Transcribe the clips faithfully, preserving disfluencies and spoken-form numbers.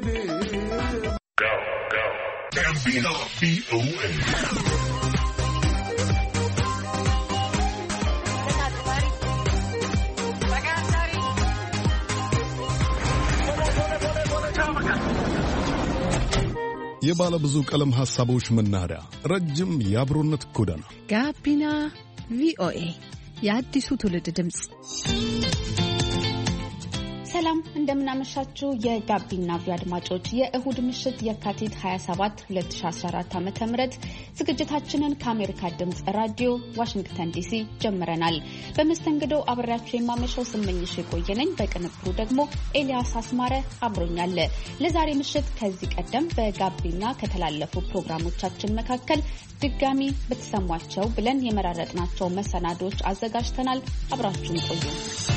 Gambino V O A. የባለ ብዙ ቀለም ሐሳቦች መናኸሪያ ረጅም የአብሮነት ጎዳና ጋቢና ቪኦኤ የአዲሱ ትውልድ ድምጽ። ሰላም እንደምናመሻችሁ የጋቢና ቪ አድማጮች፣ የእሁድ ምሽት የካቲት ሃያ ሰባት ሁለት ሺህ አስራ አራት ዓ.ም ዝግጅታችንን ከአሜሪካ ድምጽ ራዲዮ ዋሽንግተን ዲሲ ጀምረናል። በመስተንግዶ አብሬያችሁ የማመሻው ስመኝሽ የቆየነኝ፣ በቅንብሩ ደግሞ ኤልያስ አስማረ አብሮኛል። ለዛሬ ምሽት ከዚህ ቀደም በጋቢና ከተላለፉ ፕሮግራሞቻችን መካከል ድጋሚ ብትሰሟቸው ብለን የመራረጥናቸው መሰናዶች አዘጋጅተናል። አብራችሁን ቆዩ።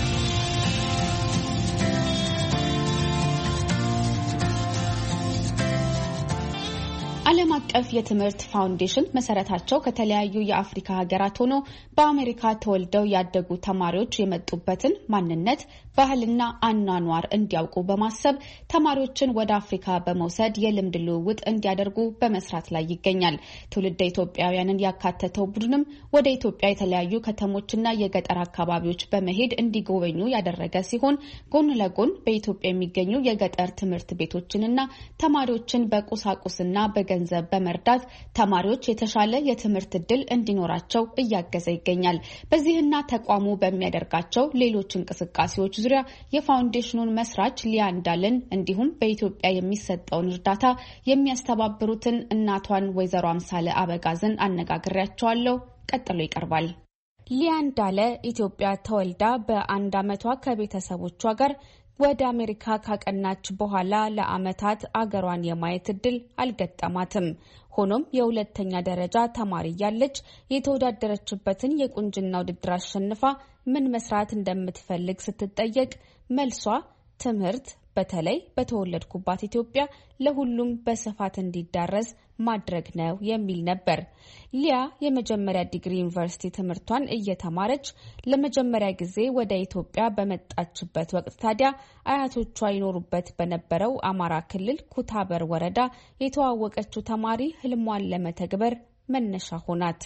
ዓለም አቀፍ የትምህርት ፋውንዴሽን መሰረታቸው ከተለያዩ የአፍሪካ ሀገራት ሆኖ በአሜሪካ ተወልደው ያደጉ ተማሪዎች የመጡበትን ማንነት፣ ባህልና አኗኗር እንዲያውቁ በማሰብ ተማሪዎችን ወደ አፍሪካ በመውሰድ የልምድ ልውውጥ እንዲያደርጉ በመስራት ላይ ይገኛል። ትውልደ ኢትዮጵያውያንን ያካተተው ቡድንም ወደ ኢትዮጵያ የተለያዩ ከተሞችና የገጠር አካባቢዎች በመሄድ እንዲጎበኙ ያደረገ ሲሆን ጎን ለጎን በኢትዮጵያ የሚገኙ የገጠር ትምህርት ቤቶችንና ተማሪዎችን በቁሳቁስና በገ ገንዘብ በመርዳት ተማሪዎች የተሻለ የትምህርት ዕድል እንዲኖራቸው እያገዘ ይገኛል። በዚህና ተቋሙ በሚያደርጋቸው ሌሎች እንቅስቃሴዎች ዙሪያ የፋውንዴሽኑን መስራች ሊያ እንዳለን እንዲሁም በኢትዮጵያ የሚሰጠውን እርዳታ የሚያስተባብሩትን እናቷን ወይዘሮ አምሳለ አበጋዝን አነጋግሬያቸዋለሁ። ቀጥሎ ይቀርባል። ሊያ እንዳለ ኢትዮጵያ ተወልዳ በአንድ ዓመቷ ከቤተሰቦቿ ጋር ወደ አሜሪካ ካቀናች በኋላ ለዓመታት አገሯን የማየት እድል አልገጠማትም። ሆኖም የሁለተኛ ደረጃ ተማሪ ያለች የተወዳደረችበትን የቁንጅና ውድድር አሸንፋ ምን መስራት እንደምትፈልግ ስትጠየቅ መልሷ ትምህርት በተለይ በተወለድኩባት ኢትዮጵያ ለሁሉም በስፋት እንዲዳረስ ማድረግ ነው የሚል ነበር። ሊያ የመጀመሪያ ዲግሪ ዩኒቨርሲቲ ትምህርቷን እየተማረች ለመጀመሪያ ጊዜ ወደ ኢትዮጵያ በመጣችበት ወቅት ታዲያ አያቶቿ ይኖሩበት በነበረው አማራ ክልል ኩታበር ወረዳ የተዋወቀችው ተማሪ ህልሟን ለመተግበር መነሻ ሆናት።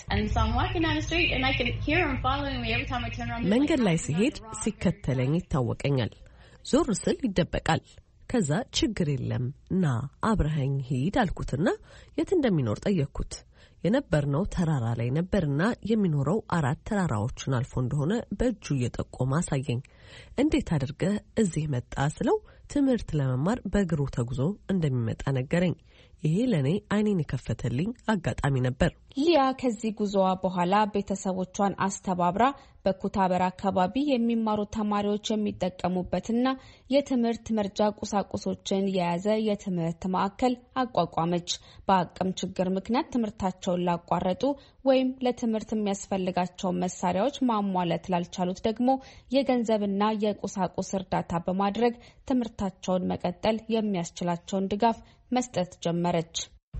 መንገድ ላይ ሲሄድ ሲከተለኝ ይታወቀኛል። ዞር ስል ይደበቃል። ከዛ ችግር የለም ና አብረኸኝ ሂድ አልኩትና የት እንደሚኖር ጠየቅኩት። የነበርነው ተራራ ላይ ነበርና የሚኖረው አራት ተራራዎችን አልፎ እንደሆነ በእጁ እየጠቆመ አሳየኝ። እንዴት አድርገህ እዚህ መጣ ስለው ትምህርት ለመማር በእግሩ ተጉዞ እንደሚመጣ ነገረኝ። ይሄ ለኔ አይኔን የከፈተልኝ አጋጣሚ ነበር። ሊያ ከዚህ ጉዞዋ በኋላ ቤተሰቦቿን አስተባብራ በኩታበር አካባቢ የሚማሩ ተማሪዎች የሚጠቀሙበትና የትምህርት መርጃ ቁሳቁሶችን የያዘ የትምህርት ማዕከል አቋቋመች። በአቅም ችግር ምክንያት ትምህርታቸውን ላቋረጡ ወይም ለትምህርት የሚያስፈልጋቸውን መሳሪያዎች ማሟላት ላልቻሉት ደግሞ የገንዘብና የቁሳቁስ እርዳታ በማድረግ ትምህርታቸውን መቀጠል የሚያስችላቸውን ድጋፍ መስጠት ጀመረች።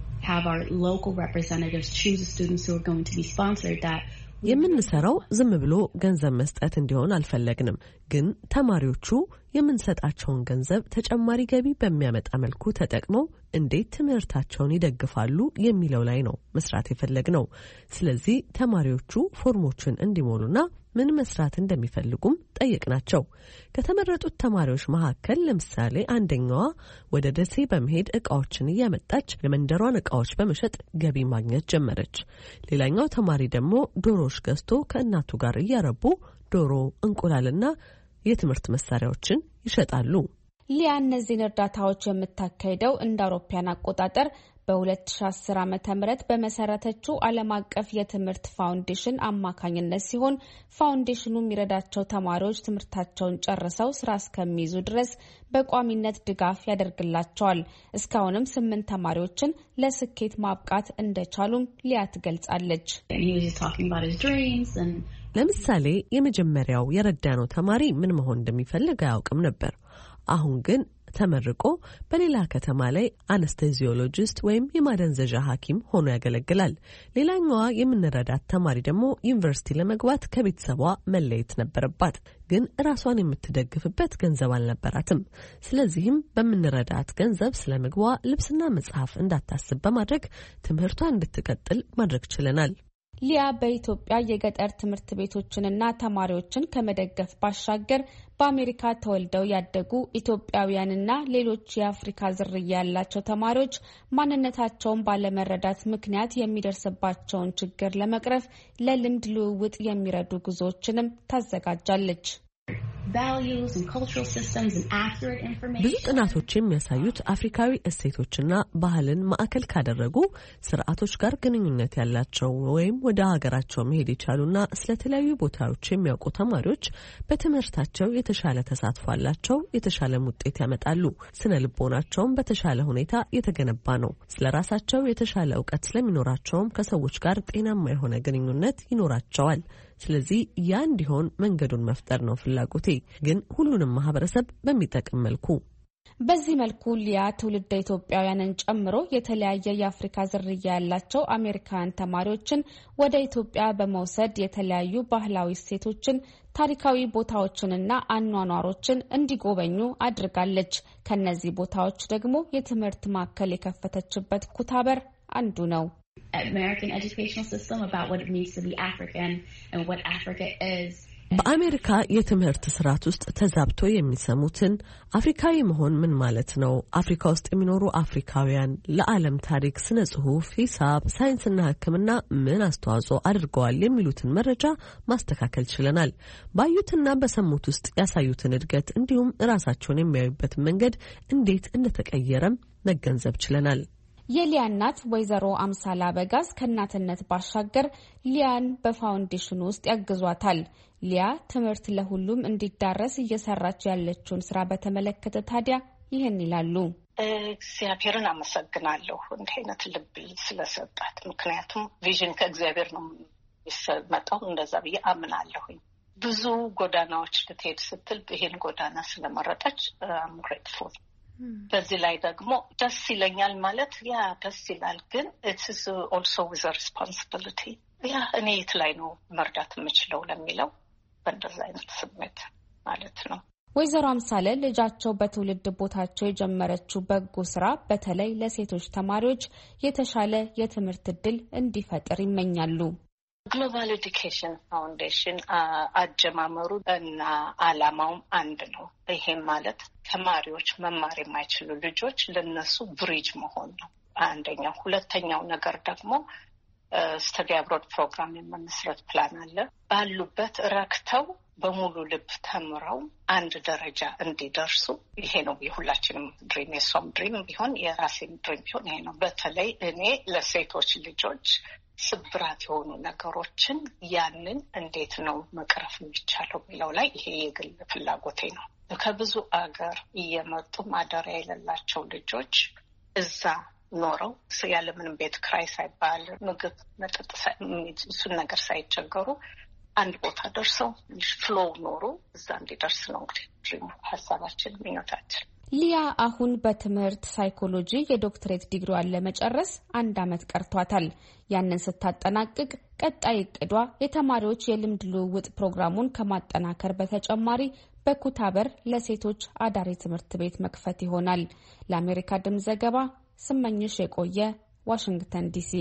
የምንሰራው ዝም ብሎ ገንዘብ መስጠት እንዲሆን አልፈለግንም። ግን ተማሪዎቹ የምንሰጣቸውን ገንዘብ ተጨማሪ ገቢ በሚያመጣ መልኩ ተጠቅመው እንዴት ትምህርታቸውን ይደግፋሉ የሚለው ላይ ነው መስራት የፈለግነው። ስለዚህ ተማሪዎቹ ፎርሞችን እንዲሞሉና ምን መስራት እንደሚፈልጉም ጠየቅናቸው። ከተመረጡት ተማሪዎች መካከል ለምሳሌ አንደኛዋ ወደ ደሴ በመሄድ እቃዎችን እያመጣች የመንደሯን እቃዎች በመሸጥ ገቢ ማግኘት ጀመረች። ሌላኛው ተማሪ ደግሞ ዶሮዎች ገዝቶ ከእናቱ ጋር እያረቡ ዶሮ፣ እንቁላልና የትምህርት መሳሪያዎችን ይሸጣሉ። ሊያ እነዚህን እርዳታዎች የምታካሄደው እንደ አውሮፓውያን አቆጣጠር በሁለት ሺህ አስር ዓመተ ምህረት በመሰረተችው ዓለም አቀፍ የትምህርት ፋውንዴሽን አማካኝነት ሲሆን ፋውንዴሽኑ የሚረዳቸው ተማሪዎች ትምህርታቸውን ጨርሰው ስራ እስከሚይዙ ድረስ በቋሚነት ድጋፍ ያደርግላቸዋል። እስካሁንም ስምንት ተማሪዎችን ለስኬት ማብቃት እንደቻሉም ሊያ ትገልጻለች። ለምሳሌ የመጀመሪያው የረዳነው ተማሪ ምን መሆን እንደሚፈልግ አያውቅም ነበር። አሁን ግን ተመርቆ በሌላ ከተማ ላይ አነስቴዚዮሎጂስት ወይም የማደንዘዣ ሐኪም ሆኖ ያገለግላል። ሌላኛዋ የምንረዳት ተማሪ ደግሞ ዩኒቨርሲቲ ለመግባት ከቤተሰቧ መለየት ነበረባት፣ ግን ራሷን የምትደግፍበት ገንዘብ አልነበራትም። ስለዚህም በምንረዳት ገንዘብ ስለ ምግቧ፣ ልብስና መጽሐፍ እንዳታስብ በማድረግ ትምህርቷ እንድትቀጥል ማድረግ ችለናል። ሊያ በኢትዮጵያ የገጠር ትምህርት ቤቶችንና ተማሪዎችን ከመደገፍ ባሻገር በአሜሪካ ተወልደው ያደጉ ኢትዮጵያውያንና ሌሎች የአፍሪካ ዝርያ ያላቸው ተማሪዎች ማንነታቸውን ባለመረዳት ምክንያት የሚደርስባቸውን ችግር ለመቅረፍ ለልምድ ልውውጥ የሚረዱ ጉዞዎችንም ታዘጋጃለች። ብዙ ጥናቶች የሚያሳዩት አፍሪካዊ እሴቶችና ባህልን ማዕከል ካደረጉ ስርዓቶች ጋር ግንኙነት ያላቸው ወይም ወደ ሀገራቸው መሄድ የቻሉና ስለተለያዩ ቦታዎች የሚያውቁ ተማሪዎች በትምህርታቸው የተሻለ ተሳትፎ አላቸው፣ የተሻለም ውጤት ያመጣሉ። ስነ ልቦናቸውም በተሻለ ሁኔታ የተገነባ ነው። ስለ ራሳቸው የተሻለ እውቀት ስለሚኖራቸውም ከሰዎች ጋር ጤናማ የሆነ ግንኙነት ይኖራቸዋል። ስለዚህ ያ እንዲሆን መንገዱን መፍጠር ነው ፍላጎቴ፣ ግን ሁሉንም ማህበረሰብ በሚጠቅም መልኩ። በዚህ መልኩ ሊያ ትውልደ ኢትዮጵያውያንን ጨምሮ የተለያየ የአፍሪካ ዝርያ ያላቸው አሜሪካውያን ተማሪዎችን ወደ ኢትዮጵያ በመውሰድ የተለያዩ ባህላዊ እሴቶችን፣ ታሪካዊ ቦታዎችንና አኗኗሮችን እንዲጎበኙ አድርጋለች። ከነዚህ ቦታዎች ደግሞ የትምህርት ማዕከል የከፈተችበት ኩታበር አንዱ ነው። American educational system about what it means to be African and what Africa is. በአሜሪካ የትምህርት ስርዓት ውስጥ ተዛብቶ የሚሰሙትን አፍሪካዊ መሆን ምን ማለት ነው፣ አፍሪካ ውስጥ የሚኖሩ አፍሪካውያን ለዓለም ታሪክ፣ ስነ ጽሁፍ፣ ሂሳብ፣ ሳይንስና ሕክምና ምን አስተዋጽኦ አድርገዋል የሚሉትን መረጃ ማስተካከል ችለናል። ባዩትና በሰሙት ውስጥ ያሳዩትን እድገት እንዲሁም ራሳቸውን የሚያዩበትን መንገድ እንዴት እንደተቀየረም መገንዘብ ችለናል። የሊያ እናት ወይዘሮ አምሳላ በጋዝ ከእናትነት ባሻገር ሊያን በፋውንዴሽኑ ውስጥ ያግዟታል። ሊያ ትምህርት ለሁሉም እንዲዳረስ እየሰራች ያለችውን ስራ በተመለከተ ታዲያ ይህን ይላሉ። እግዚአብሔርን አመሰግናለሁ እንዲህ አይነት ልብ ስለሰጣት። ምክንያቱም ቪዥን ከእግዚአብሔር ነው የሚመጣው፣ እንደዛ ብዬ አምናለሁኝ። ብዙ ጎዳናዎች ልትሄድ ስትል ይሄን ጎዳና ስለመረጠች አም ግሬትፉል። በዚህ ላይ ደግሞ ደስ ይለኛል ማለት ያ ደስ ይላል፣ ግን ኢትስ ኦልሶ ዊዝ ሪስፖንሲቢሊቲ ያ እኔ የት ላይ ነው መርዳት የምችለው ለሚለው በእንደዛ አይነት ስሜት ማለት ነው። ወይዘሮ አምሳለ ልጃቸው በትውልድ ቦታቸው የጀመረችው በጎ ስራ በተለይ ለሴቶች ተማሪዎች የተሻለ የትምህርት እድል እንዲፈጥር ይመኛሉ። ግሎባል ኤዱኬሽን ፋውንዴሽን አጀማመሩ እና አላማውም አንድ ነው። ይሄም ማለት ተማሪዎች መማር የማይችሉ ልጆች ለነሱ ብሪጅ መሆን ነው አንደኛው። ሁለተኛው ነገር ደግሞ ስተዲ አብሮድ ፕሮግራም የመመስረት ፕላን አለ። ባሉበት ረክተው በሙሉ ልብ ተምረው አንድ ደረጃ እንዲደርሱ ይሄ ነው የሁላችንም ድሪም፣ የሷም ድሪም ቢሆን የራሴም ድሪም ቢሆን ይሄ ነው። በተለይ እኔ ለሴቶች ልጆች ስብራት የሆኑ ነገሮችን ያንን እንዴት ነው መቅረፍ የሚቻለው የሚለው ላይ ይሄ የግል ፍላጎቴ ነው። ከብዙ አገር እየመጡ ማደሪያ የሌላቸው ልጆች እዛ ኖረው ያለምንም ቤት ክራይ ሳይባል ምግብ፣ መጠጥ እሱን ነገር ሳይቸገሩ አንድ ቦታ ደርሰው ፍሎው ኖሩ እዛ እንዲደርስ ነው እንግዲህ ድሪሙ፣ ሀሳባችን፣ ምኞታችን። ሊያ አሁን በትምህርት ሳይኮሎጂ የዶክትሬት ዲግሪዋን ለመጨረስ አንድ ዓመት ቀርቷታል። ያንን ስታጠናቅቅ ቀጣይ እቅዷ የተማሪዎች የልምድ ልውውጥ ፕሮግራሙን ከማጠናከር በተጨማሪ በኩታበር ለሴቶች አዳሪ ትምህርት ቤት መክፈት ይሆናል። ለአሜሪካ ድምፅ ዘገባ ስመኝሽ የቆየ ዋሽንግተን ዲሲ።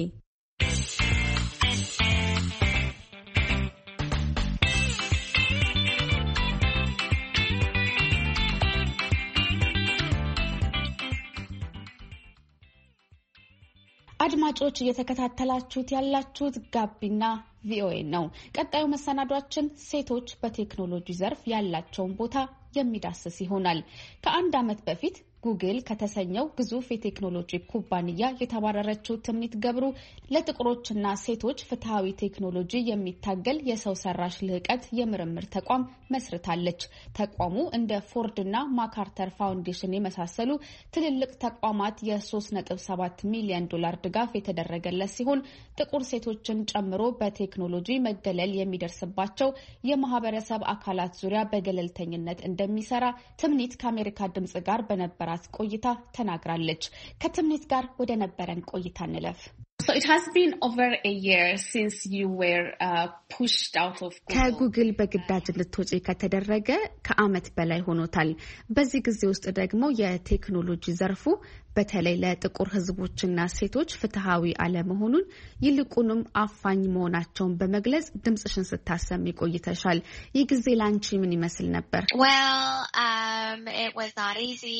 አድማጮች እየተከታተላችሁት ያላችሁት ጋቢና ቪኦኤ ነው። ቀጣዩ መሰናዷችን ሴቶች በቴክኖሎጂ ዘርፍ ያላቸውን ቦታ የሚዳስስ ይሆናል። ከአንድ ዓመት በፊት ጉግል ከተሰኘው ግዙፍ የቴክኖሎጂ ኩባንያ የተባረረችው ትምኒት ገብሩ ለጥቁሮችና ሴቶች ፍትሃዊ ቴክኖሎጂ የሚታገል የሰው ሰራሽ ልህቀት የምርምር ተቋም መስርታለች። ተቋሙ እንደ ፎርድና ማካርተር ፋውንዴሽን የመሳሰሉ ትልልቅ ተቋማት የ3 ነጥብ ሰባት ሚሊዮን ዶላር ድጋፍ የተደረገለት ሲሆን ጥቁር ሴቶችን ጨምሮ በቴክኖሎጂ መገለል የሚደርስባቸው የማህበረሰብ አካላት ዙሪያ በገለልተኝነት እንደሚሰራ ትምኒት ከአሜሪካ ድምጽ ጋር በነበረ ቆይታ ተናግራለች። ከትምኒት ጋር ወደ ነበረን ቆይታ እንለፍ። So it has been over a year since you were uh, pushed out of Google. ከጉግል በግዳጅ ልትወጪ ከተደረገ ከአመት በላይ ሆኖታል። በዚህ ጊዜ ውስጥ ደግሞ የቴክኖሎጂ ዘርፉ በተለይ ለጥቁር ህዝቦችና ሴቶች ፍትሃዊ አለመሆኑን ይልቁንም አፋኝ መሆናቸውን በመግለጽ ድምጽሽን ስታሰሚ ቆይተሻል። ይህ ጊዜ ላንቺ ምን ይመስል ነበር? Well, um, it was not easy.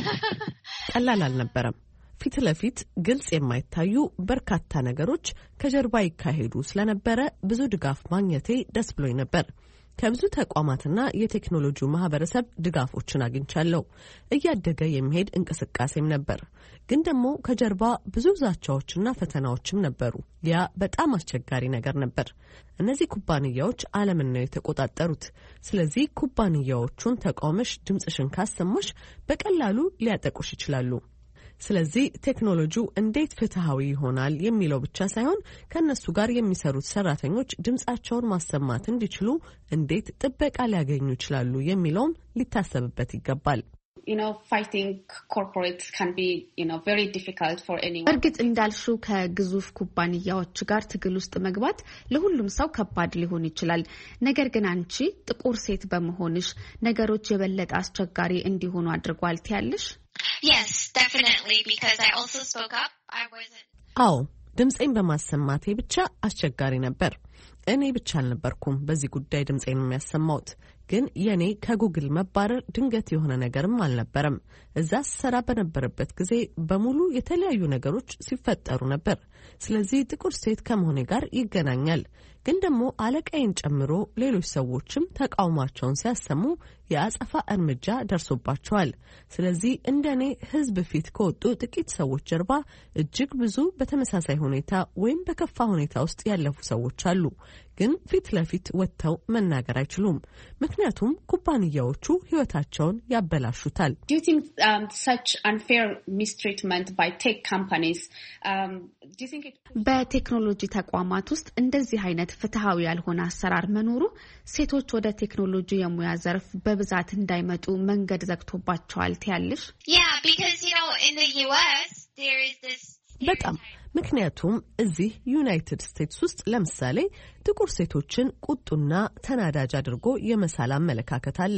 ቀላል አልነበረም። ፊት ለፊት ግልጽ የማይታዩ በርካታ ነገሮች ከጀርባ ይካሄዱ ስለነበረ ብዙ ድጋፍ ማግኘቴ ደስ ብሎኝ ነበር። ከብዙ ተቋማትና የቴክኖሎጂው ማህበረሰብ ድጋፎችን አግኝቻለሁ። እያደገ የሚሄድ እንቅስቃሴም ነበር። ግን ደግሞ ከጀርባ ብዙ ዛቻዎችና ፈተናዎችም ነበሩ። ያ በጣም አስቸጋሪ ነገር ነበር። እነዚህ ኩባንያዎች ዓለምን ነው የተቆጣጠሩት። ስለዚህ ኩባንያዎቹን ተቃውመሽ ድምጽሽን ካሰማሽ በቀላሉ ሊያጠቁሽ ይችላሉ። ስለዚህ ቴክኖሎጂው እንዴት ፍትሃዊ ይሆናል የሚለው ብቻ ሳይሆን ከነሱ ጋር የሚሰሩት ሰራተኞች ድምጻቸውን ማሰማት እንዲችሉ እንዴት ጥበቃ ሊያገኙ ይችላሉ የሚለውም ሊታሰብበት ይገባል። You know, fighting corporates can be, you know, very difficult for anyone. እርግጥ እንዳልሽው ከግዙፍ ኩባንያዎች ጋር ትግል ውስጥ መግባት ለሁሉም ሰው ከባድ ሊሆን ይችላል። ነገር ግን አንቺ ጥቁር ሴት በመሆንሽ ነገሮች የበለጠ አስቸጋሪ እንዲሆኑ አድርጓል ትያለሽ? Yes, definitely, because I also spoke up. I wasn't. አዎ፣ ድምጼን በማሰማቴ ብቻ አስቸጋሪ ነበር። እኔ ብቻ አልነበርኩም በዚህ ጉዳይ ድምጼን የሚያሰማውት። ግን የኔ ከጉግል መባረር ድንገት የሆነ ነገርም አልነበረም። እዛ ሰራ በነበረበት ጊዜ በሙሉ የተለያዩ ነገሮች ሲፈጠሩ ነበር። ስለዚህ ጥቁር ሴት ከመሆኔ ጋር ይገናኛል። ግን ደግሞ አለቃዬን ጨምሮ ሌሎች ሰዎችም ተቃውሟቸውን ሲያሰሙ የአጸፋ እርምጃ ደርሶባቸዋል። ስለዚህ እንደኔ ህዝብ ፊት ከወጡ ጥቂት ሰዎች ጀርባ እጅግ ብዙ በተመሳሳይ ሁኔታ ወይም በከፋ ሁኔታ ውስጥ ያለፉ ሰዎች አሉ። ግን ፊት ለፊት ወጥተው መናገር አይችሉም። ምክንያቱም ኩባንያዎቹ ህይወታቸውን ያበላሹታል። Do you think um, such unfair mistreatment by tech companies um, do you think it በቴክኖሎጂ ተቋማት ውስጥ እንደዚህ አይነት ፍትሃዊ ያልሆነ አሰራር መኖሩ ሴቶች ወደ ቴክኖሎጂ የሙያ ዘርፍ በብዛት እንዳይመጡ መንገድ ዘግቶባቸዋል ትያለሽ? Yeah, because you know in the U S there is this በጣም ምክንያቱም እዚህ ዩናይትድ ስቴትስ ውስጥ ለምሳሌ ጥቁር ሴቶችን ቁጡና ተናዳጅ አድርጎ የመሳል አመለካከት አለ።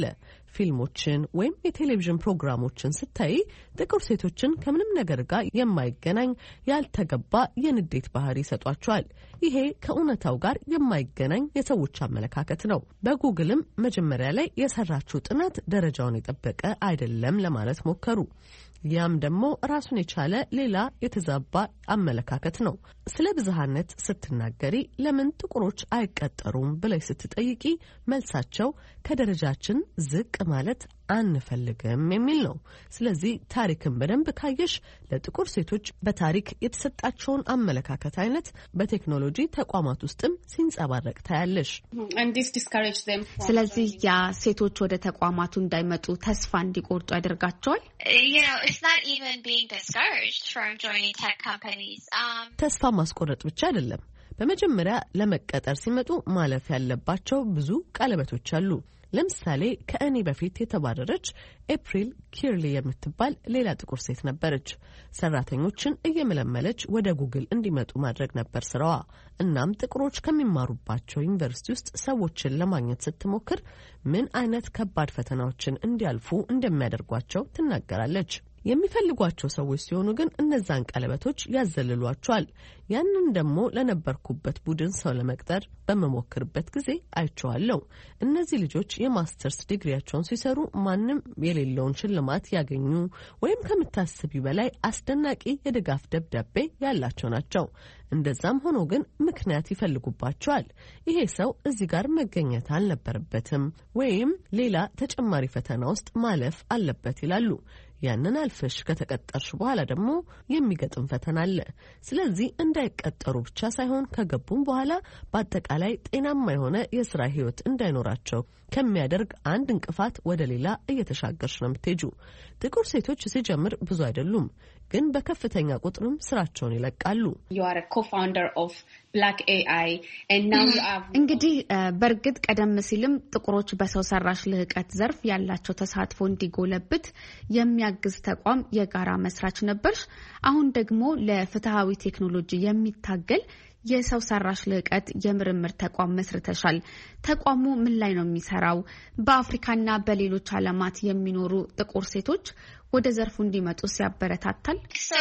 ፊልሞችን ወይም የቴሌቪዥን ፕሮግራሞችን ስታይ ጥቁር ሴቶችን ከምንም ነገር ጋር የማይገናኝ ያልተገባ የንዴት ባህሪ ይሰጧቸዋል። ይሄ ከእውነታው ጋር የማይገናኝ የሰዎች አመለካከት ነው። በጉግልም መጀመሪያ ላይ የሰራችው ጥናት ደረጃውን የጠበቀ አይደለም ለማለት ሞከሩ። ያም ደግሞ ራሱን የቻለ ሌላ የተዛባ አመለካከት ነው። ስለ ብዝሃነት ስትናገሪ ለምን ጥቁሮች አይቀጠሩም ብለሽ ስትጠይቂ መልሳቸው ከደረጃችን ዝቅ ማለት አንፈልግም የሚል ነው። ስለዚህ ታሪክን በደንብ ካየሽ ለጥቁር ሴቶች በታሪክ የተሰጣቸውን አመለካከት አይነት በቴክኖሎጂ ተቋማት ውስጥም ሲንጸባረቅ ታያለሽ። and this discourage them from ስለዚህ ያ ሴቶች ወደ ተቋማቱ እንዳይመጡ ተስፋ እንዲቆርጡ ያደርጋቸዋል። you know it's not even being discouraged from joining tech companies. um ተስፋ ማስቆረጥ ብቻ አይደለም። በመጀመሪያ ለመቀጠር ሲመጡ ማለፍ ያለባቸው ብዙ ቀለበቶች አሉ። ለምሳሌ ከእኔ በፊት የተባረረች ኤፕሪል ኪርሊ የምትባል ሌላ ጥቁር ሴት ነበረች። ሰራተኞችን እየመለመለች ወደ ጉግል እንዲመጡ ማድረግ ነበር ስራዋ። እናም ጥቁሮች ከሚማሩባቸው ዩኒቨርሲቲ ውስጥ ሰዎችን ለማግኘት ስትሞክር ምን አይነት ከባድ ፈተናዎችን እንዲያልፉ እንደሚያደርጓቸው ትናገራለች። የሚፈልጓቸው ሰዎች ሲሆኑ ግን እነዛን ቀለበቶች ያዘልሏቸዋል። ያንን ደግሞ ለነበርኩበት ቡድን ሰው ለመቅጠር በመሞክርበት ጊዜ አይቼዋለሁ። እነዚህ ልጆች የማስተርስ ዲግሪያቸውን ሲሰሩ ማንም የሌለውን ሽልማት ያገኙ ወይም ከምታስቢው በላይ አስደናቂ የድጋፍ ደብዳቤ ያላቸው ናቸው። እንደዛም ሆኖ ግን ምክንያት ይፈልጉባቸዋል። ይሄ ሰው እዚህ ጋር መገኘት አልነበረበትም ወይም ሌላ ተጨማሪ ፈተና ውስጥ ማለፍ አለበት ይላሉ። ያንን አልፈሽ ከተቀጠርሽ በኋላ ደግሞ የሚገጥም ፈተና አለ። ስለዚህ እንዳይቀጠሩ ብቻ ሳይሆን ከገቡም በኋላ በአጠቃላይ ጤናማ የሆነ የስራ ህይወት እንዳይኖራቸው ከሚያደርግ አንድ እንቅፋት ወደ ሌላ እየተሻገርሽ ነው የምትሄጂው። ጥቁር ሴቶች ሲጀምር ብዙ አይደሉም፣ ግን በከፍተኛ ቁጥርም ስራቸውን ይለቃሉ። እንግዲህ በእርግጥ ቀደም ሲልም ጥቁሮች በሰው ሰራሽ ልህቀት ዘርፍ ያላቸው ተሳትፎ እንዲጎለብት የሚያግዝ ተቋም የጋራ መስራች ነበርሽ። አሁን ደግሞ ለፍትሃዊ ቴክኖሎጂ የሚታገል የሰው ሰራሽ ልህቀት የምርምር ተቋም መስርተሻል። ተቋሙ ምን ላይ ነው የሚሰራው? በአፍሪካና በሌሎች ዓለማት የሚኖሩ ጥቁር ሴቶች ወደ ዘርፉ እንዲመጡ ሲያበረታታል።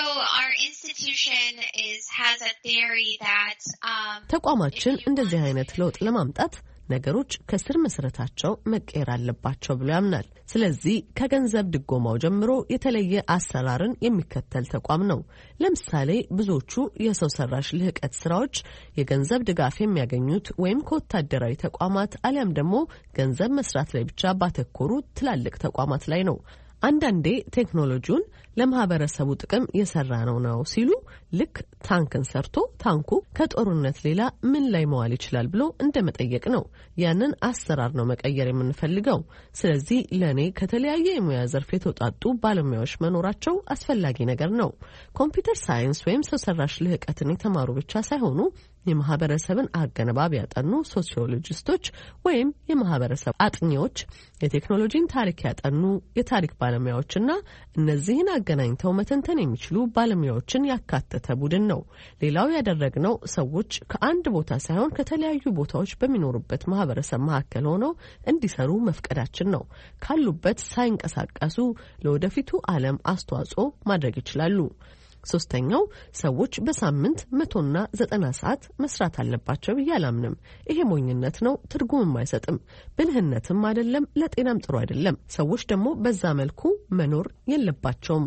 ተቋማችን እንደዚህ አይነት ለውጥ ለማምጣት ነገሮች ከስር መሰረታቸው መቀየር አለባቸው ብሎ ያምናል። ስለዚህ ከገንዘብ ድጎማው ጀምሮ የተለየ አሰራርን የሚከተል ተቋም ነው። ለምሳሌ ብዙዎቹ የሰው ሰራሽ ልህቀት ስራዎች የገንዘብ ድጋፍ የሚያገኙት ወይም ከወታደራዊ ተቋማት አሊያም ደግሞ ገንዘብ መስራት ላይ ብቻ ባተኮሩ ትላልቅ ተቋማት ላይ ነው። አንዳንዴ ቴክኖሎጂውን ለማህበረሰቡ ጥቅም የሰራ ነው ነው ሲሉ ልክ ታንክን ሰርቶ ታንኩ ከጦርነት ሌላ ምን ላይ መዋል ይችላል ብሎ እንደመጠየቅ ነው። ያንን አሰራር ነው መቀየር የምንፈልገው። ስለዚህ ለኔ ከተለያየ የሙያ ዘርፍ የተውጣጡ ባለሙያዎች መኖራቸው አስፈላጊ ነገር ነው። ኮምፒውተር ሳይንስ ወይም ሰው ሰራሽ ልህቀትን የተማሩ ብቻ ሳይሆኑ የማህበረሰብን አገነባብ ያጠኑ ሶሲዮሎጂስቶች ወይም የማህበረሰብ አጥኚዎች፣ የቴክኖሎጂን ታሪክ ያጠኑ የታሪክ ባለሙያዎችና እነዚህን አገናኝተው መተንተን የሚችሉ ባለሙያዎችን ያካተተ ቡድን ነው። ሌላው ያደረግነው ሰዎች ከአንድ ቦታ ሳይሆን ከተለያዩ ቦታዎች በሚኖሩበት ማህበረሰብ መካከል ሆነው እንዲሰሩ መፍቀዳችን ነው። ካሉበት ሳይንቀሳቀሱ ለወደፊቱ ዓለም አስተዋጽኦ ማድረግ ይችላሉ። ሶስተኛው ሰዎች በሳምንት መቶና ዘጠና ሰዓት መስራት አለባቸው ብዬ አላምንም። ይሄ ሞኝነት ነው፣ ትርጉምም አይሰጥም፣ ብልህነትም አይደለም፣ ለጤናም ጥሩ አይደለም። ሰዎች ደግሞ በዛ መልኩ መኖር የለባቸውም።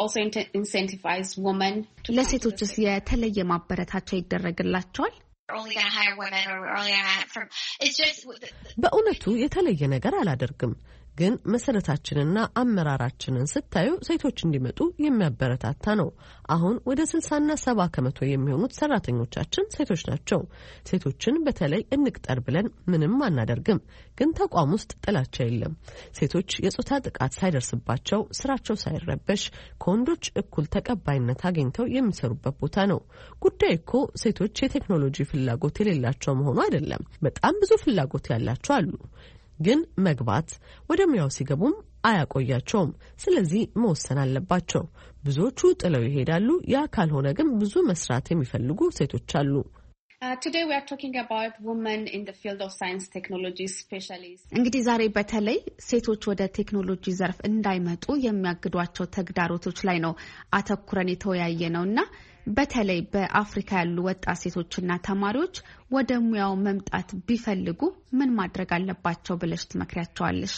ለሴቶችስ የተለየ ማበረታቻ ይደረግላቸዋል? በእውነቱ የተለየ ነገር አላደርግም። ግን መሰረታችንና አመራራችንን ስታዩ ሴቶች እንዲመጡ የሚያበረታታ ነው። አሁን ወደ ስልሳና ሰባ ከመቶ የሚሆኑት ሰራተኞቻችን ሴቶች ናቸው። ሴቶችን በተለይ እንቅጠር ብለን ምንም አናደርግም። ግን ተቋም ውስጥ ጥላቻ የለም። ሴቶች የጾታ ጥቃት ሳይደርስባቸው ስራቸው ሳይረበሽ ከወንዶች እኩል ተቀባይነት አግኝተው የሚሰሩበት ቦታ ነው። ጉዳይ እኮ ሴቶች የቴክኖሎጂ ፍላጎት የሌላቸው መሆኑ አይደለም። በጣም ብዙ ፍላጎት ያላቸው አሉ። ግን መግባት ወደ ሙያው ሲገቡም አያቆያቸውም። ስለዚህ መወሰን አለባቸው። ብዙዎቹ ጥለው ይሄዳሉ። ያ ካልሆነ ግን ብዙ መስራት የሚፈልጉ ሴቶች አሉ። እንግዲህ ዛሬ በተለይ ሴቶች ወደ ቴክኖሎጂ ዘርፍ እንዳይመጡ የሚያግዷቸው ተግዳሮቶች ላይ ነው አተኩረን የተወያየ ነውና በተለይ በአፍሪካ ያሉ ወጣት ሴቶችና ተማሪዎች ወደ ሙያው መምጣት ቢፈልጉ ምን ማድረግ አለባቸው ብለሽ ትመክሪያቸዋለሽ?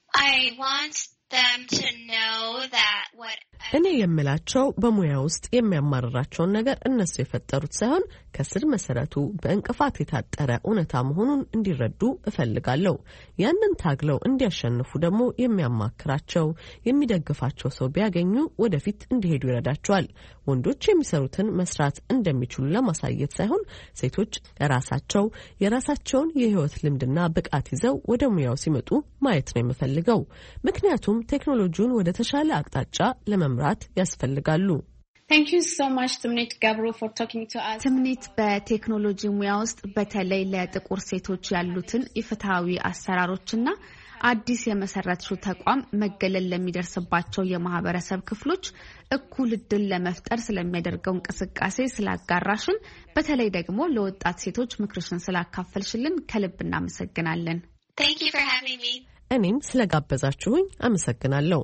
እኔ የምላቸው በሙያ ውስጥ የሚያማርራቸውን ነገር እነሱ የፈጠሩት ሳይሆን ከስር መሰረቱ በእንቅፋት የታጠረ እውነታ መሆኑን እንዲረዱ እፈልጋለሁ። ያንን ታግለው እንዲያሸንፉ ደግሞ የሚያማክራቸው የሚደግፋቸው ሰው ቢያገኙ ወደፊት እንዲሄዱ ይረዳቸዋል። ወንዶች የሚሰሩትን መስራት እንደሚችሉ ለማሳየት ሳይሆን ሴቶች ራሳቸው የራሳቸውን የህይወት ልምድና ብቃት ይዘው ወደ ሙያው ሲመጡ ማየት ነው የምፈልገው። ምክንያቱም ቴክኖሎጂውን ወደ ተሻለ አቅጣጫ ለመምራት ያስፈልጋሉ። Thank you so much ትምኒት ገብሩ for talking to us. ትምኒት በቴክኖሎጂ ሙያ ውስጥ በተለይ ለጥቁር ሴቶች ያሉትን ኢፍትሃዊ አሰራሮችና አዲስ የመሰረትሽው ተቋም መገለል ለሚደርስባቸው የማህበረሰብ ክፍሎች እኩል እድል ለመፍጠር ስለሚያደርገው እንቅስቃሴ ስላጋራሽን፣ በተለይ ደግሞ ለወጣት ሴቶች ምክርሽን ስላካፈልሽልን ከልብ እናመሰግናለን። Thank you for having me. እኔም ስለጋበዛችሁኝ አመሰግናለሁ።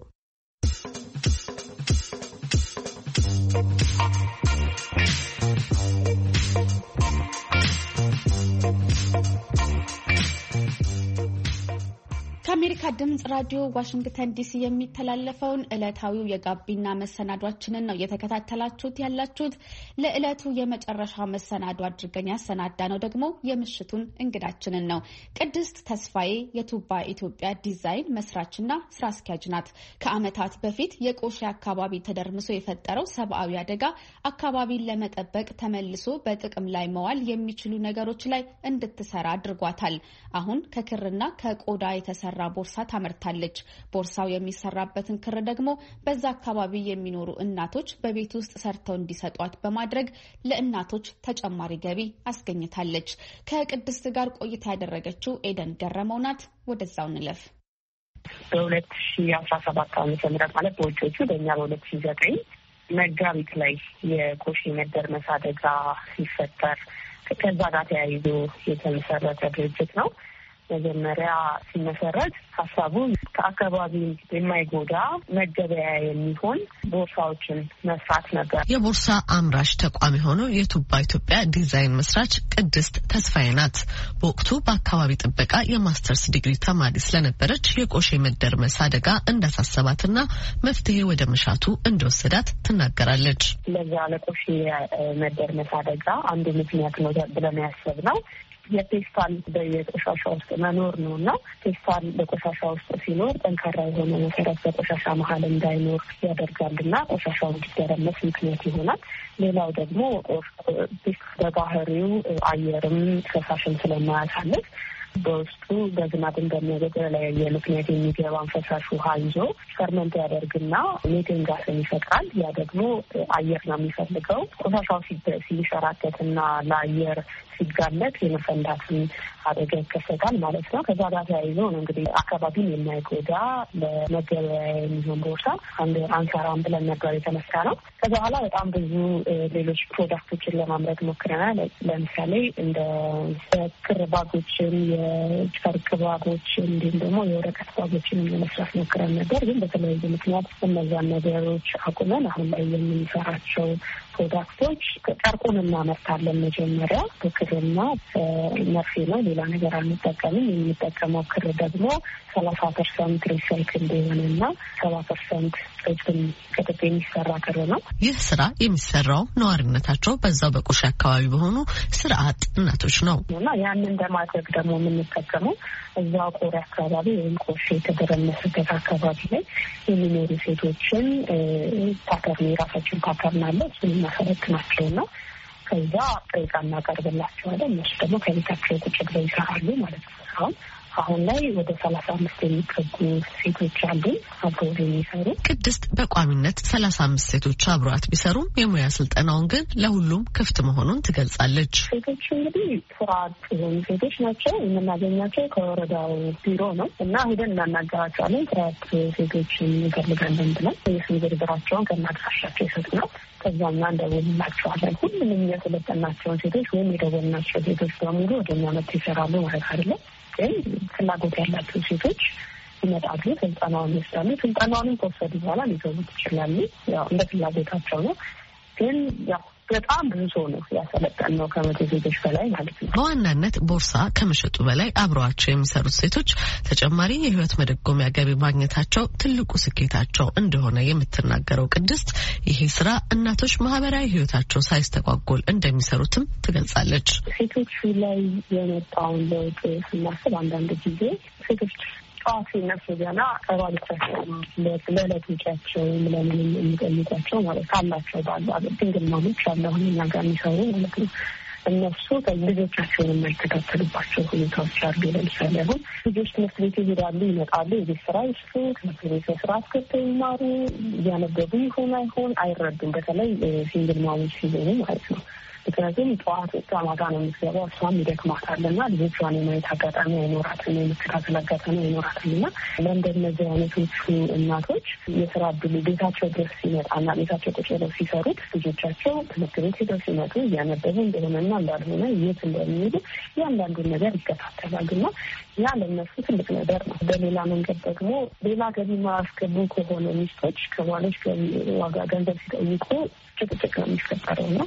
ከአሜሪካ ድምጽ ራዲዮ ዋሽንግተን ዲሲ የሚተላለፈውን ዕለታዊው የጋቢና መሰናዷችንን ነው እየተከታተላችሁት ያላችሁት። ለዕለቱ የመጨረሻ መሰናዶ አድርገን ያሰናዳነው ደግሞ የምሽቱን እንግዳችንን ነው። ቅድስት ተስፋዬ የቱባ ኢትዮጵያ ዲዛይን መስራችና ስራ አስኪያጅ ናት። ከዓመታት በፊት የቆሼ አካባቢ ተደርምሶ የፈጠረው ሰብአዊ አደጋ አካባቢን ለመጠበቅ ተመልሶ በጥቅም ላይ መዋል የሚችሉ ነገሮች ላይ እንድትሰራ አድርጓታል። አሁን ከክርና ከቆዳ የተሰራ ቦርሳ ታመርታለች። ቦርሳው የሚሰራበትን ክር ደግሞ በዛ አካባቢ የሚኖሩ እናቶች በቤት ውስጥ ሰርተው እንዲሰጧት በማድረግ ለእናቶች ተጨማሪ ገቢ አስገኝታለች። ከቅድስት ጋር ቆይታ ያደረገችው ኤደን ገረመው ናት። ወደዛው እንለፍ። በሁለት ሺህ አስራ ሰባት ዓመተ ምህረት ማለት በውጪዎቹ በእኛ በሁለት ሺህ ዘጠኝ መጋቢት ላይ የቆሼ መደርመስ አደጋ ሲፈጠር ከዛ ጋር ተያይዞ የተመሰረተ ድርጅት ነው። መጀመሪያ ሲመሰረት ሀሳቡ ከአካባቢ የማይጎዳ መገበያ የሚሆን ቦርሳዎችን መስራት ነበር። የቦርሳ አምራች ተቋም የሆነው የቱባ ኢትዮጵያ ዲዛይን መስራች ቅድስት ተስፋዬ ናት። በወቅቱ በአካባቢ ጥበቃ የማስተርስ ዲግሪ ተማሪ ስለነበረች የቆሼ መደርመስ አደጋ እንዳሳሰባትና መፍትሄ ወደ መሻቱ እንደወሰዳት ትናገራለች። ለዛ ለቆሼ መደርመስ አደጋ አንዱ ምክንያት ነው ብለን ያሰብነው የፔስታል በየቆሻሻ ውስጥ መኖር ነው እና ፔስታል በቆሻሻ ውስጥ ሲኖር ጠንካራ የሆነ መሰረት በቆሻሻ መሀል እንዳይኖር ያደርጋልና ቆሻሻው እንዲደረመስ ምክንያት ይሆናል። ሌላው ደግሞ በባህሪው አየርም ፈሳሽም ስለማያሳልፍ በውስጡ በዝናብ በተለያየ ምክንያት የሚገባን ፈሳሽ ውሃ ይዞ ፈርመንት ያደርግና ሜቴን ጋስን ይፈጥራል። ያ ደግሞ አየር ነው የሚፈልገው። ቆሻሻው ሲንሸራተትና ለአየር ሲጋለጥ የመፈንዳትን አደጋ ይከሰታል ማለት ነው። ከዛ ጋር ተያይዞ ነው እንግዲህ አካባቢን የማይጎዳ ለመገበያ የሚሆን ቦርሳ አንድ አንሰራም ብለን ነበር የተነሳ ነው። ከዛ በኋላ በጣም ብዙ ሌሎች ፕሮዳክቶችን ለማምረት ሞክረናል። ለምሳሌ እንደ ክር ባጎችን፣ የጨርቅ ባጎችን እንዲሁም ደግሞ የወረቀት ባጎችን ለመስራት ሞክረን ነበር። ግን በተለያየ ምክንያት እነዛን ነገሮች አቁመን አሁን ላይ የምንሰራቸው ፕሮዳክቶች ጨርቁን እናመርታለን። መጀመሪያ በክርና መርፌ ነው፣ ሌላ ነገር አንጠቀምም። የምንጠቀመው ክር ደግሞ ሰላሳ ፐርሰንት ሪሳይክል የሆነና ሰባ ፐርሰንት ጥብን ከጥጥ የሚሰራ ክር ነው። ይህ ስራ የሚሰራው ነዋሪነታቸው በዛው በቆሼ አካባቢ በሆኑ ስራ አጥ እናቶች ነው እና ያንን እንደማድረግ ደግሞ የምንጠቀመው እዛው ቆሬ አካባቢ ወይም ቆሼ የተደረመሰበት አካባቢ ላይ የሚኖሩ ሴቶችን ፓተርን የራሳችን ፓተርን አለ እሱን እናሰለጥናቸው ነው። ከዛ ጥሬ ዕቃ እናቀርብላቸዋለን። እነሱ ደግሞ ከቤታቸው ቁጭ ብለው ይሰራሉ ማለት ነው። አሁን አሁን ላይ ወደ ሰላሳ አምስት የሚጠጉ ሴቶች አሉ አብረው የሚሰሩ። ቅድስት በቋሚነት ሰላሳ አምስት ሴቶች አብረዋት ቢሰሩም የሙያ ስልጠናውን ግን ለሁሉም ክፍት መሆኑን ትገልጻለች። ሴቶች እንግዲህ ስራ አጥ የሆኑ ሴቶች ናቸው። የምናገኛቸው ከወረዳው ቢሮ ነው እና ሄደን እናናገራቸዋለን። ስራ አጥ ሴቶችን እንፈልጋለን ብለን የስም ዝርዝራቸውን ከናድራሻቸው ይሰጡናል። ከዛኛ እንደውልላቸዋለን። ሁሉም የሚያሰለጠናቸውን ሴቶች ወይም የደወልናቸው ሴቶች በሙሉ ወደኛ መጥተው ይሰራሉ ማለት አይደለም። ግን ፍላጎት ያላቸው ሴቶች ይመጣሉ፣ ስልጠናውን ይወስዳሉ። ስልጠናውንም ከወሰዱ በኋላ ሊገቡት ይችላሉ። ያው እንደ ፍላጎታቸው ነው። ግን ያው በጣም ብዙ ሰው ነው ያሰለጠነው ከመቶ ሴቶች በላይ ማለት ነው። በዋናነት ቦርሳ ከመሸጡ በላይ አብረዋቸው የሚሰሩት ሴቶች ተጨማሪ የህይወት መደጎሚያ ገቢ ማግኘታቸው ትልቁ ስኬታቸው እንደሆነ የምትናገረው ቅድስት ይሄ ስራ እናቶች ማህበራዊ ህይወታቸው ሳይስተጓጎል እንደሚሰሩትም ትገልጻለች። ሴቶቹ ላይ የመጣውን ለውጥ ስናስብ አንዳንድ ጊዜ ሴቶች ጠዋት ሲነሱ ገና ከባሎቻቸው ለዕለት ውጪያቸው ለምን የሚጠይቋቸው ማለት ካላቸው ባሉ ድንግል ማሞች አሉ አሁን እኛ ጋር የሚሰሩ ማለት ነው። እነሱ ልጆቻቸውን የማይከታተሉባቸው ሁኔታዎች አሉ። ለምሳሌ አሁን ልጆች ትምህርት ቤት ይሄዳሉ፣ ይመጣሉ፣ የቤት ስራ ይስሩ፣ ትምህርት ቤት ስራ አስገብተው ይማሩ፣ እያነበቡ ይሆን አይሆን አይረዱም። በተለይ ሲንግል ማሞች ሲሆኑ ማለት ነው። ምክንያቱም ጠዋት ወጣ ማታ ነው የምትገባው፣ እሷም ይደክማታልና ልጆቿን የማየት አጋጣሚ አይኖራትም፣ የመከታተል አጋጣሚ አይኖራትም። እና ለእንደነዚህ አይነቶቹ እናቶች የስራ እድሉ ቤታቸው ድረስ ሲመጣና ቤታቸው ቁጭ ብለው ሲሰሩት ልጆቻቸው ትምህርት ቤት ሄደው ሲመጡ እያነበቡ እንደሆነና እንዳልሆነ የት እንደሚሄዱ እያንዳንዱን ነገር ይከታተላሉና ያ ለእነሱ ትልቅ ነገር ነው። በሌላ መንገድ ደግሞ ሌላ ገቢ ማያስገቡ ከሆነ ሚስቶች ከባሎች ዋጋ ገንዘብ ሲጠይቁ ጭቅጭቅ ነው የሚፈጠረው ነው።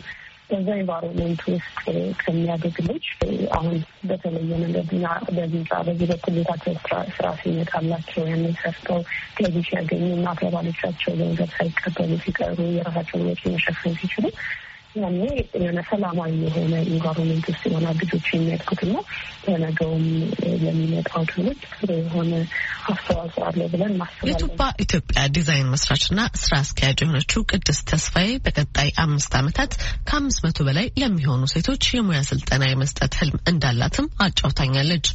በዛ ኢንቫይሮንመንት ውስጥ ከሚያድግ ልጅ አሁን በተለየ መንገድና በዚህ በዚህ በኩል ቤታቸው ስራ ሲመጣላቸው ያንን ሰርተው ገቢ ሲያገኙ እና ከባሎቻቸው ገንዘብ ሳይቀበሉ ሲቀሩ የራሳቸውን ወጪ መሸፈን ሲችሉ ያኔ የሆነ ሰላማዊ የሆነ ኢንቫይሮንመንት ውስጥ የሆነ ልጆች የሚያድጉትና ለነገውም የሚመጣው ትውልድ የሆነ አስተዋጽኦ አለ ብለን ማስባለን። የቱባ ኢትዮጵያ ዲዛይን መስራችና ስራ አስኪያጅ የሆነችው ቅድስት ተስፋዬ በቀጣይ አምስት ዓመታት ከአምስት መቶ በላይ ለሚሆኑ ሴቶች የሙያ ስልጠና የመስጠት ህልም እንዳላትም አጫውታኛለች።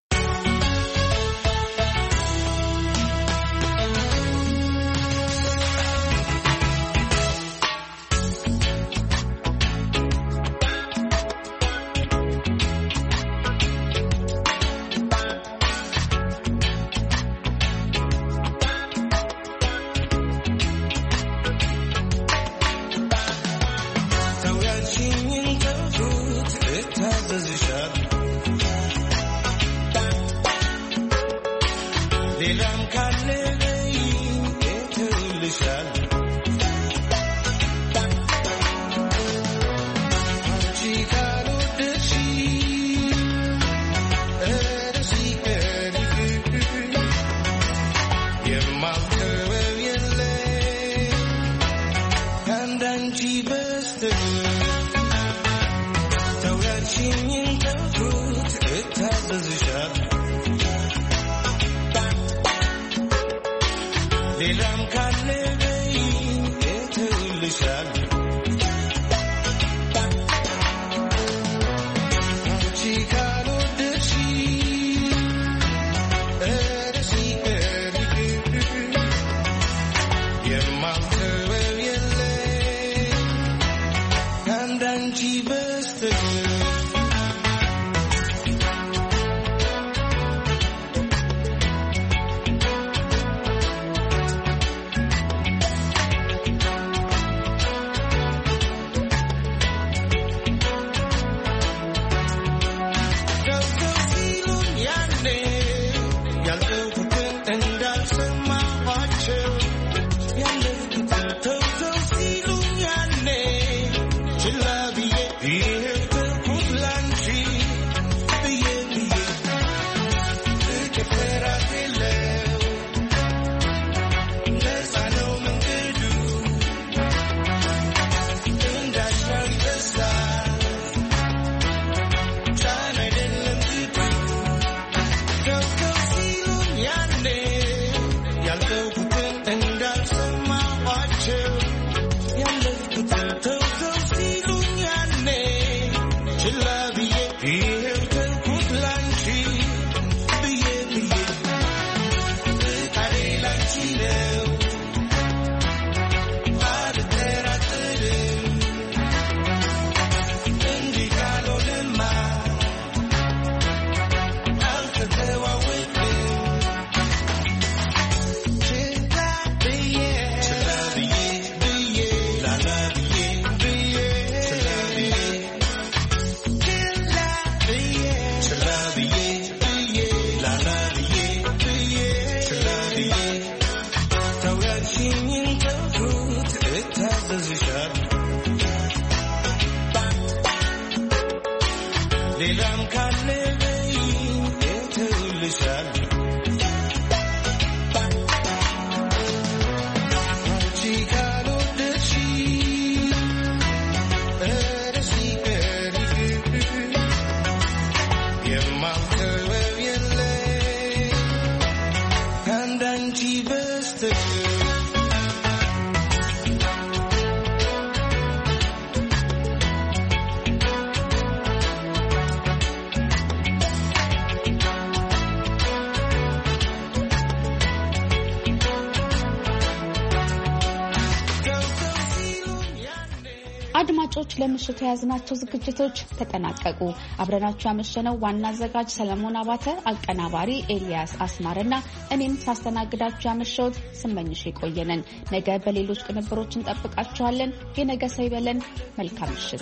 አድማጮች ለምሽቱ ያዝናቸው ዝግጅቶች ተጠናቀቁ። አብረናችሁ ያመሸነው ዋና አዘጋጅ ሰለሞን አባተ፣ አቀናባሪ ኤልያስ አስማረና እኔም ሳስተናግዳችሁ ያመሸሁት ስመኝሽ የቆየነን። ነገ በሌሎች ቅንብሮች እንጠብቃችኋለን። የነገ ሰው ይበለን። መልካም ምሽት።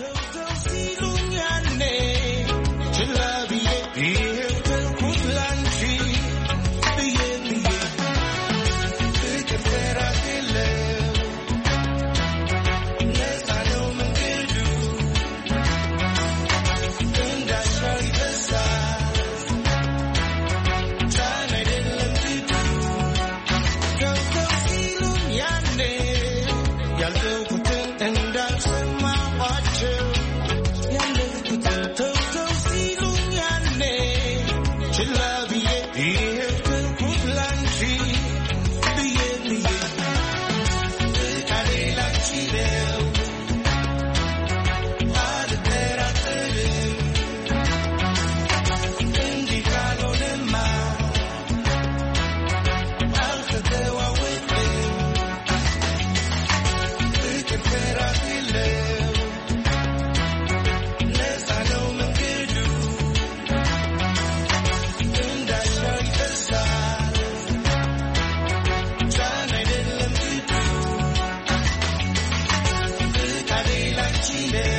baby.